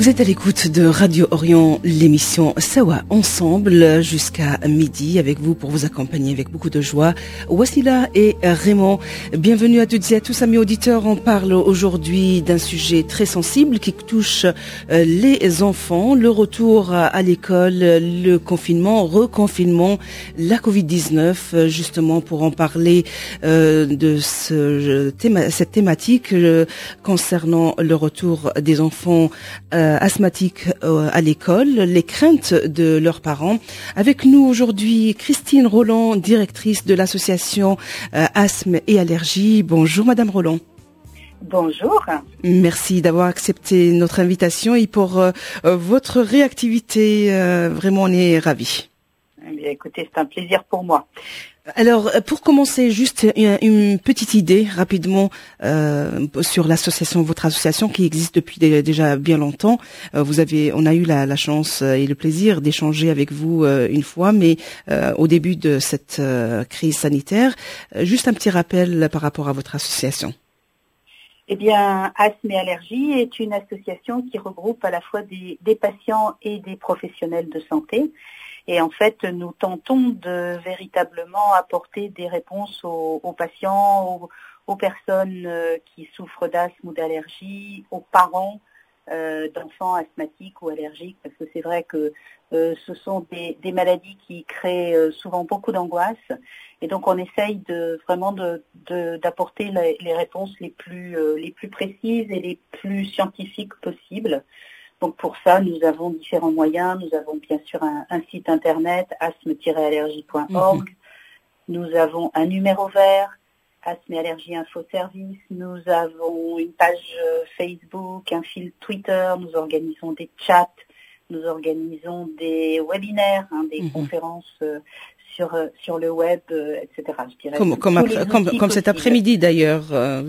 Vous êtes à l'écoute de Radio Orient, l'émission Sawa Ensemble jusqu'à midi avec vous pour vous accompagner avec beaucoup de joie. Wassila et Raymond, bienvenue à toutes et à tous amis auditeurs. On parle aujourd'hui d'un sujet très sensible qui touche les enfants, le retour à l'école, le confinement, reconfinement, la Covid-19. Justement pour en parler de cette thématique concernant le retour des enfants asthmatiques à l'école, les craintes de leurs parents. Avec nous aujourd'hui, Christine Roland, directrice de l'association Asthme et Allergies. Bonjour Madame Roland. Bonjour. Merci d'avoir accepté notre invitation et pour votre réactivité. Vraiment, on est ravis. Eh bien, écoutez, c'est un plaisir pour moi. Alors, pour commencer, juste une petite idée rapidement sur l'association, votre association qui existe depuis déjà bien longtemps. On a eu la chance et le plaisir d'échanger avec vous une fois, mais au début de cette crise sanitaire, juste un petit rappel par rapport à votre association. Eh bien, Asthme et Allergies est une association qui regroupe à la fois des patients et des professionnels de santé. Et en fait, nous tentons de véritablement apporter des réponses aux patients, aux personnes qui souffrent d'asthme ou d'allergie, aux parents d'enfants asthmatiques ou allergiques, parce que c'est vrai que ce sont des maladies qui créent souvent beaucoup d'angoisse. Et donc, on essaye d'apporter les réponses les plus précises et les plus scientifiques possibles. Donc pour ça, nous avons différents moyens. Nous avons bien sûr un site internet, asthme-allergie.org. Nous avons un numéro vert, Asthme et Allergie Info Service. Nous avons une page Facebook, un fil Twitter. Nous organisons des chats. Nous organisons des webinaires, des conférences sur le web, etc. Je dirais Comme cet après-midi d'ailleurs.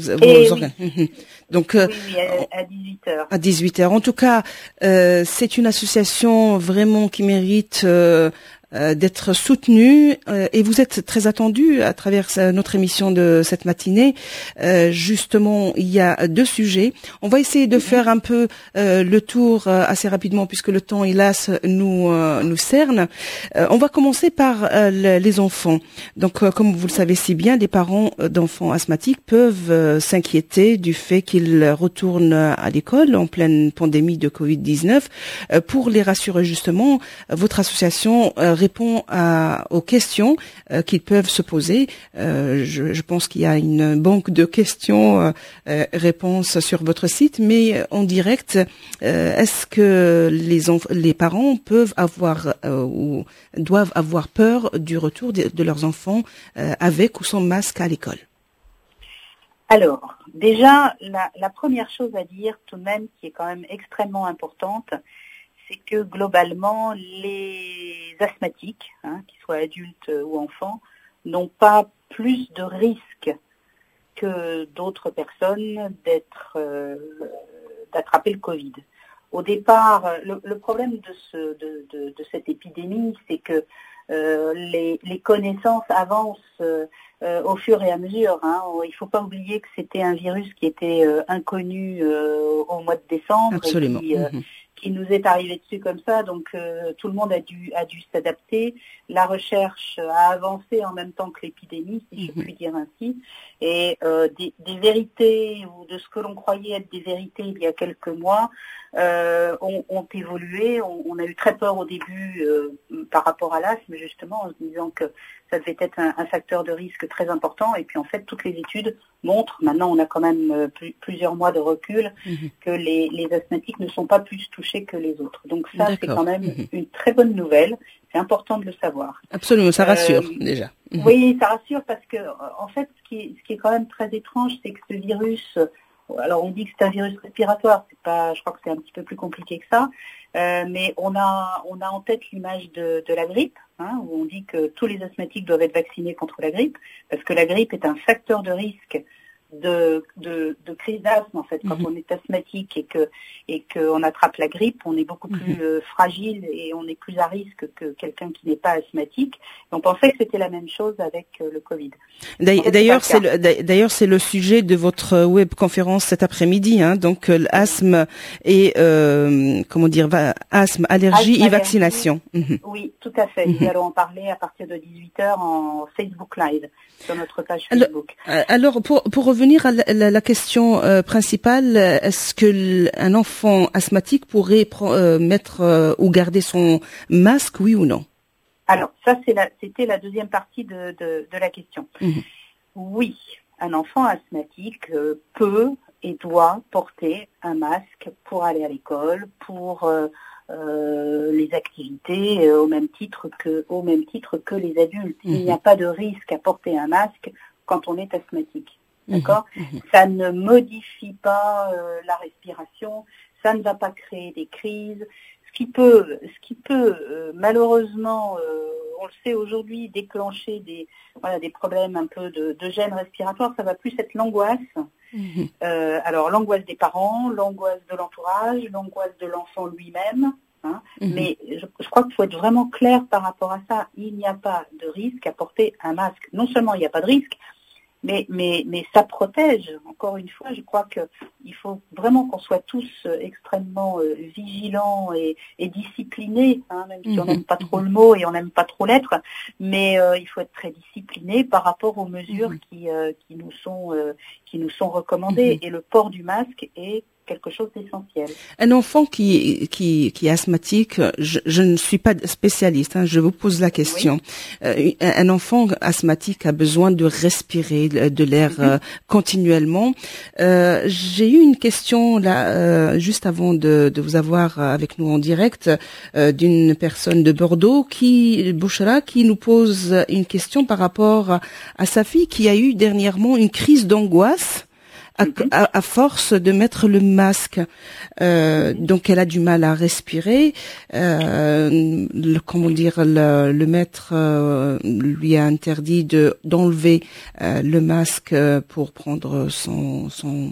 Donc, oui, à 18h. À 18h. En tout cas, c'est une association vraiment qui mérite d'être soutenue et vous êtes très attendu à travers notre émission de cette matinée. Justement, il y a deux sujets. On va essayer de faire un peu le tour assez rapidement puisque le temps, hélas, nous cerne. On va commencer par les enfants. Donc, comme vous le savez si bien, les parents d'enfants asthmatiques peuvent s'inquiéter du fait qu'ils retournent à l'école en pleine pandémie de Covid-19. Pour les rassurer justement, votre association répond aux questions qu'ils peuvent se poser. Je pense qu'il y a une banque de questions réponses sur votre site, mais en direct, est-ce que les parents peuvent avoir ou doivent avoir peur du retour de leurs enfants avec ou sans masque à l'école? Alors, déjà, la première chose à dire tout de même qui est quand même extrêmement importante, c'est que globalement, les asthmatiques, qu'ils soient adultes ou enfants, n'ont pas plus de risques que d'autres personnes d'attraper le Covid. Au départ, le problème de cette épidémie, c'est que les connaissances avancent au fur et à mesure. Il ne faut pas oublier que c'était un virus qui était inconnu au mois de décembre. Absolument. Qui nous est arrivé dessus comme ça, donc tout le monde a dû s'adapter. La recherche a avancé en même temps que l'épidémie, si je puis dire ainsi, et des vérités ou de ce que l'on croyait être des vérités il y a quelques mois ont évolué. On a eu très peur au début par rapport à l'asthme, justement, en se disant que ça devait être un facteur de risque très important. Et puis en fait, toutes les études montrent, maintenant on a quand même plusieurs mois de recul, que les asthmatiques ne sont pas plus touchés que les autres. Donc ça, c'est quand même une très bonne nouvelle. C'est important de le savoir. Absolument, ça rassure déjà. Oui, ça rassure parce que en fait, ce qui est quand même très étrange, c'est que ce virus, alors on dit que c'est un virus respiratoire, je crois que c'est un petit peu plus compliqué que ça, mais on a en tête l'image de la grippe, où on dit que tous les asthmatiques doivent être vaccinés contre la grippe, parce que la grippe est un facteur de risque de crise d'asthme en fait. Quand on est asthmatique et qu'on attrape la grippe, on est beaucoup plus fragile et on est plus à risque que quelqu'un qui n'est pas asthmatique. Et on pensait que c'était la même chose avec le Covid. D'ailleurs, c'est le sujet de votre webconférence cet après-midi, hein. Donc l'asthme et asthme, allergie et vaccination. Oui, tout à fait. Nous allons en parler à partir de 18h en Facebook Live sur notre page Facebook. Alors pour revenir à la question principale, est-ce que un enfant asthmatique pourrait mettre ou garder son masque, oui ou non? Alors ça c'était la deuxième partie de la question. Oui, un enfant asthmatique peut et doit porter un masque pour aller à l'école, pour les activités, au même titre que les adultes. Il n'y a pas de risque à porter un masque quand on est asthmatique. D'accord ? Ça ne modifie pas la respiration, ça ne va pas créer des crises. Ce qui peut malheureusement, on le sait aujourd'hui, déclencher des problèmes un peu de gêne respiratoire, ça va plus être l'angoisse. Alors l'angoisse des parents, l'angoisse de l'entourage, l'angoisse de l'enfant lui-même. Hein. Mais je crois qu'il faut être vraiment clair par rapport à ça. Il n'y a pas de risque à porter un masque. Non seulement il n'y a pas de risque, mais ça protège. Encore une fois, je crois qu'il faut vraiment qu'on soit tous extrêmement vigilants et disciplinés, hein, même si on n'aime pas trop le mot et on n'aime pas trop l'être, mais il faut être très discipliné par rapport aux mesures qui nous sont recommandées. Et le port du masque est quelque chose d'essentiel. Un enfant qui est asthmatique, je ne suis pas spécialiste, hein, je vous pose la question. Oui. Un enfant asthmatique a besoin de respirer de l'air continuellement. J'ai eu une question là juste avant de vous avoir avec nous en direct d'une personne de Bordeaux, Bouchra, qui nous pose une question par rapport à sa fille qui a eu dernièrement une crise d'angoisse à force de mettre le masque. Donc elle a du mal à respirer. Le maître lui a interdit d'enlever le masque pour prendre son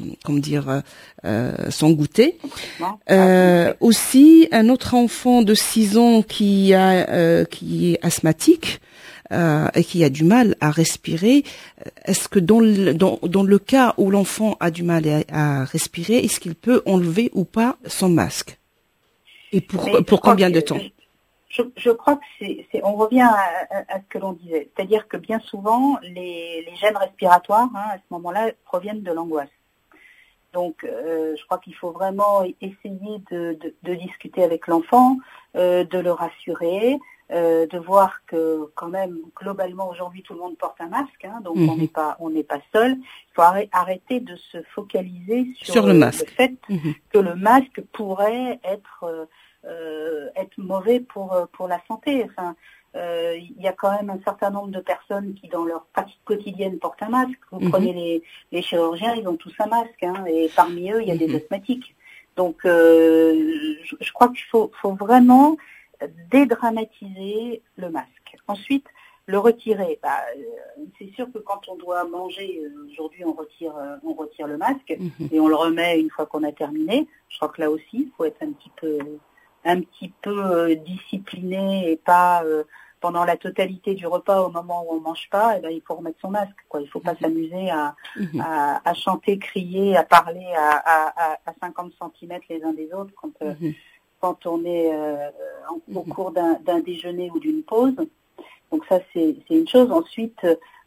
goûter. Aussi un autre enfant de 6 ans qui est asthmatique. Et qui a du mal à respirer, est-ce que dans le cas où l'enfant a du mal à respirer, est-ce qu'il peut enlever ou pas son masque? Et pour combien de temps? Je crois que on revient à ce que l'on disait. C'est-à-dire que bien souvent, les gènes respiratoires, hein, à ce moment-là, proviennent de l'angoisse. Donc, je crois qu'il faut vraiment essayer de discuter avec l'enfant, de le rassurer, de voir que quand même globalement aujourd'hui tout le monde porte un masque, hein, donc on n'est pas seul. Il faut arrêter de se focaliser sur le fait que le masque pourrait être mauvais pour la santé. Enfin, il y a quand même un certain nombre de personnes qui dans leur pratique quotidienne portent un masque. Vous prenez les chirurgiens, ils ont tous un masque, hein, et parmi eux il y a des asthmatiques. Donc je crois qu'il faut vraiment dédramatiser le masque. Ensuite, le retirer. C'est sûr que quand on doit manger, aujourd'hui on retire le masque et on le remet une fois qu'on a terminé. Je crois que là aussi, il faut être un petit peu discipliné et pas pendant la totalité du repas au moment où on mange pas. Il faut remettre son masque, quoi. Il faut pas s'amuser à chanter, crier, à parler à 50 centimètres les uns des autres quand on est au cours d'un déjeuner ou d'une pause. Donc ça, c'est une chose. Ensuite,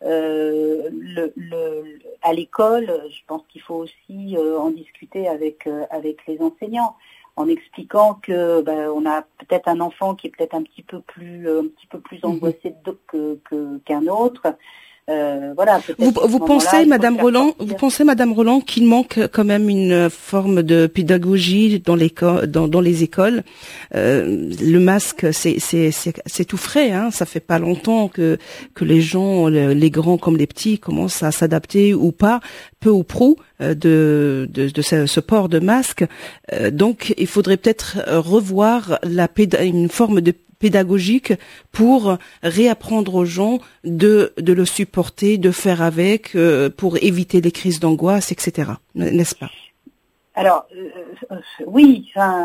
à l'école, je pense qu'il faut aussi en discuter avec les enseignants, en expliquant que on a peut-être un enfant qui est peut-être un petit peu plus angoissé qu'un autre. Voilà. Vous pensez, Madame Roland, qu'il manque quand même une forme de pédagogie dans les écoles. Le masque, c'est tout frais, hein. Ça fait pas longtemps que les gens, les grands comme les petits, commencent à s'adapter ou pas, peu ou prou, de ce port de masque. Donc, il faudrait peut-être revoir une forme de pédagogique pour réapprendre aux gens de le supporter, de faire avec, pour éviter les crises d'angoisse, etc. N'est-ce pas? Alors, oui,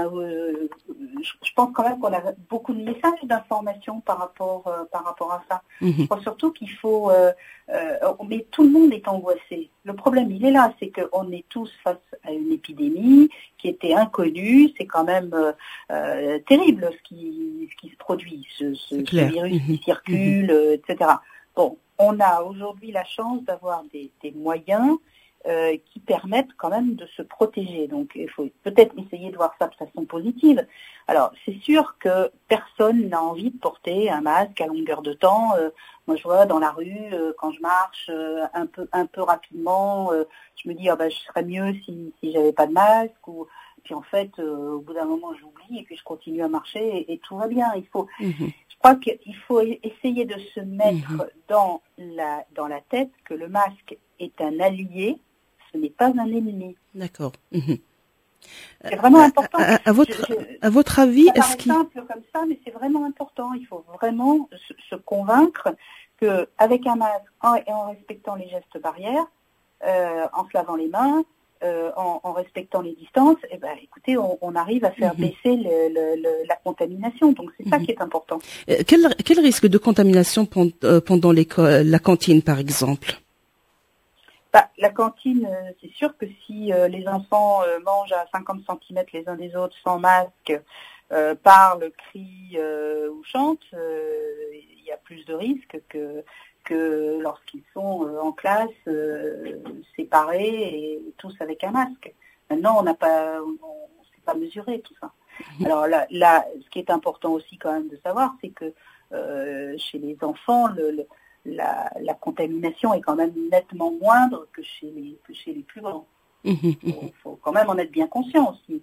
je pense quand même qu'on a beaucoup de messages d'information par rapport à ça. Je pense surtout qu'il faut... mais tout le monde est angoissé. Le problème, il est là, c'est qu'on est tous face à une épidémie qui était inconnue. C'est quand même terrible ce qui se produit, ce virus qui circule, etc. Bon, on a aujourd'hui la chance d'avoir des moyens qui permettent quand même de se protéger. Donc il faut peut-être essayer de voir ça de façon positive. Alors c'est sûr que personne n'a envie de porter un masque à longueur de temps. Moi je vois dans la rue, quand je marche un peu rapidement, je me dis je serais mieux si j'avais pas de masque, ou puis en fait au bout d'un moment j'oublie et puis je continue à marcher et tout va bien. Je crois qu'il faut essayer de se mettre dans la tête que le masque est un allié, ce n'est pas un ennemi. D'accord. C'est vraiment important. À votre avis, est-ce qu'il... simple comme ça, mais c'est vraiment important. Il faut vraiment se convaincre qu'avec un masque, en respectant les gestes barrières, en se lavant les mains, en respectant les distances, écoutez, on arrive à faire baisser la contamination. Donc c'est ça qui est important. Quel risque de contamination pendant la cantine, par exemple? La cantine, c'est sûr que si les enfants mangent à 50 cm les uns des autres sans masque, parlent, crient ou chantent, il y a plus de risques que lorsqu'ils sont en classe, séparés et tous avec un masque. Maintenant, on ne sait pas mesurer tout ça. Alors là, ce qui est important aussi quand même de savoir, c'est que chez les enfants, la contamination est quand même nettement moindre que chez les plus grands. Il faut quand même en être bien conscient aussi.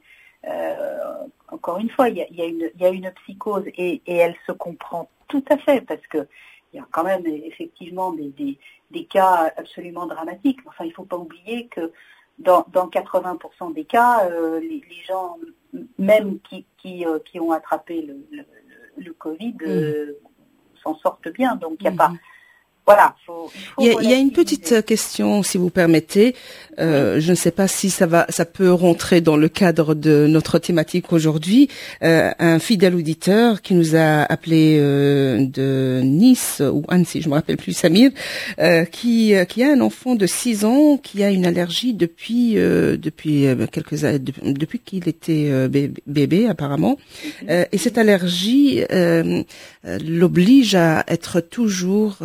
Encore une fois, il y a une psychose et elle se comprend tout à fait parce que il y a quand même effectivement des cas absolument dramatiques. Enfin, il ne faut pas oublier que dans 80% des cas, les gens, même qui ont attrapé le Covid, s'en sortent bien. Donc, il n'y a pas... Voilà, il y a une petite question, si vous permettez. Je ne sais pas si ça peut rentrer dans le cadre de notre thématique aujourd'hui. Un fidèle auditeur qui nous a appelé de Nice ou Annecy, je me rappelle plus, Samir, qui a un enfant de 6 ans qui a une allergie depuis quelques années, depuis qu'il était bébé apparemment. Et cette allergie l'oblige à être toujours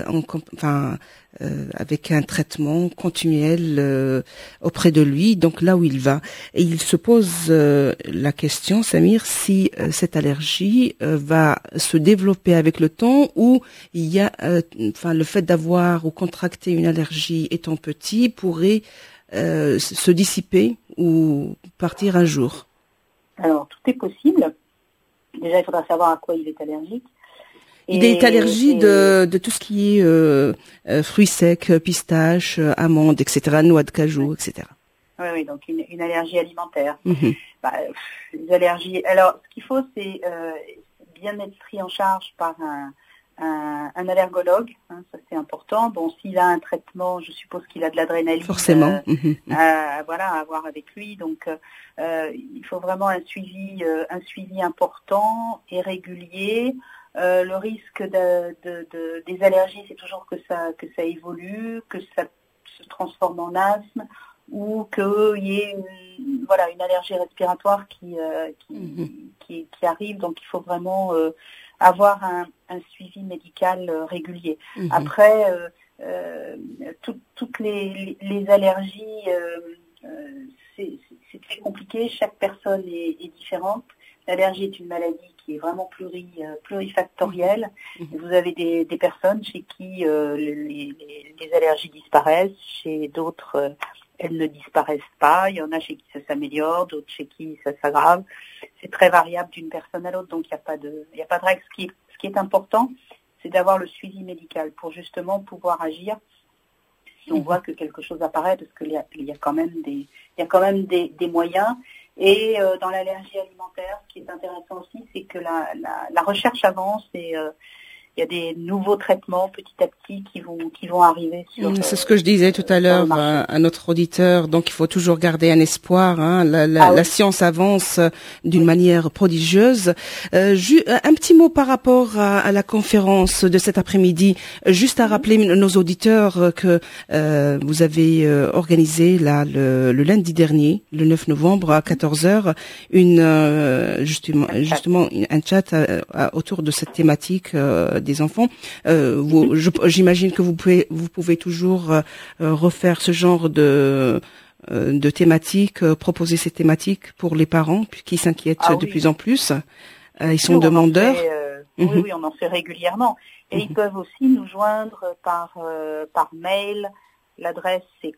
avec un traitement continuel auprès de lui, donc là où il va. Et il se pose la question, Samir, si cette allergie va se développer avec le temps, ou il y a, le fait d'avoir ou contracter une allergie étant petit pourrait se dissiper ou partir un jour. Alors, tout est possible. Déjà, il faudra savoir à quoi il est allergique. Il est allergique de tout ce qui est fruits secs, pistaches, amandes, etc., noix de cajou, etc. Oui, donc une allergie alimentaire. Les allergies. Alors, ce qu'il faut, c'est bien être pris en charge par un allergologue. Ça, c'est important. Bon, s'il a un traitement, je suppose qu'il a de l'adrénaline. Forcément. À avoir avec lui. Donc, il faut vraiment un suivi important et régulier. Le risque des allergies, c'est toujours que ça évolue, que ça se transforme en asthme ou qu'il y ait une allergie respiratoire qui arrive. Donc il faut vraiment avoir un suivi médical régulier. Après, toutes les allergies, c'est très compliqué. Chaque personne est différente. L'allergie est une maladie qui est vraiment plurifactorielle. Et vous avez des personnes chez qui les allergies disparaissent, chez d'autres elles ne disparaissent pas. Il y en a chez qui ça s'améliore, d'autres chez qui ça s'aggrave. C'est très variable d'une personne à l'autre, donc il n'y a pas de règle. Ce qui est important, c'est d'avoir le suivi médical pour justement pouvoir agir si on voit que quelque chose apparaît, parce qu'il y a quand même des moyens. Et dans l'allergie alimentaire, ce qui est intéressant aussi, c'est que la recherche avance et il y a des nouveaux traitements petit à petit qui vont arriver sur. C'est ce que je disais tout à l'heure à notre auditeur. Donc il faut toujours garder un espoir. Hein. La science avance d'une manière prodigieuse. Un petit mot par rapport à la conférence de cet après-midi. Juste à rappeler nos auditeurs que vous avez organisé là le lundi dernier, le 9 novembre à 14h, justement un chat autour de cette thématique des enfants. J'imagine que vous pouvez toujours refaire ce genre de thématiques, proposer ces thématiques pour les parents qui s'inquiètent de plus en plus. Ils sont demandeurs. Oui, on en fait régulièrement. Et ils peuvent aussi nous joindre par mail. L'adresse c'est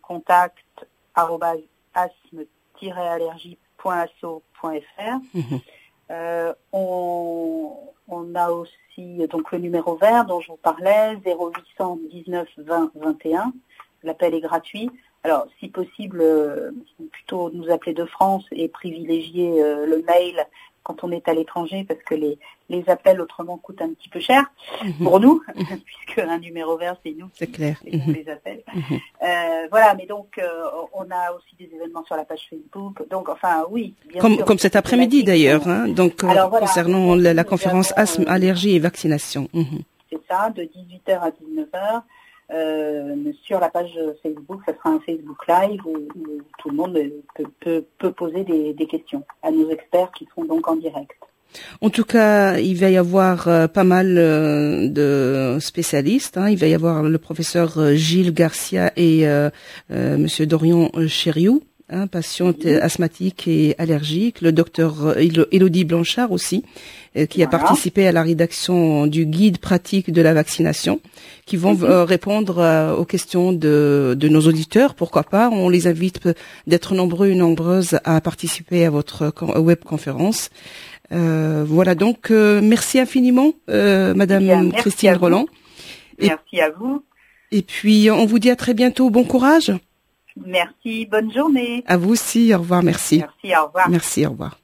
contact@asthme-allergie.asso.fr. On a aussi donc le numéro vert dont je vous parlais, 0800 19 20 21. L'appel est gratuit. Alors, si possible, plutôt nous appeler de France et privilégier le mail quand on est à l'étranger, parce que les appels autrement coûtent un petit peu cher pour nous, puisque un numéro vert, c'est nous qui les appelle. Voilà, mais donc on a aussi des événements sur la page Facebook. Donc, enfin, oui, bien sûr. Comme cet après-midi d'ailleurs, hein, donc alors, concernant la conférence asthme, allergie et vaccination. C'est ça, de 18h à 19h. Sur la page Facebook, ça sera un Facebook Live où tout le monde peut poser des questions à nos experts qui seront donc en direct. En tout cas, il va y avoir pas mal de spécialistes. Hein. Il va y avoir le professeur Gilles Garcia et Monsieur Dorian Chériou, patiente asthmatique et allergique. Le docteur Élodie Blanchard aussi, qui a participé à la rédaction du guide pratique de la vaccination, qui vont répondre aux questions de nos auditeurs. Pourquoi pas? On les invite d'être nombreux et nombreuses à participer à votre webconférence. Voilà, donc merci infiniment, Madame Christine Roland. Merci à vous. Et puis, on vous dit à très bientôt. Bon courage. Merci, bonne journée. À vous aussi, au revoir, merci. Merci, au revoir. Merci, au revoir.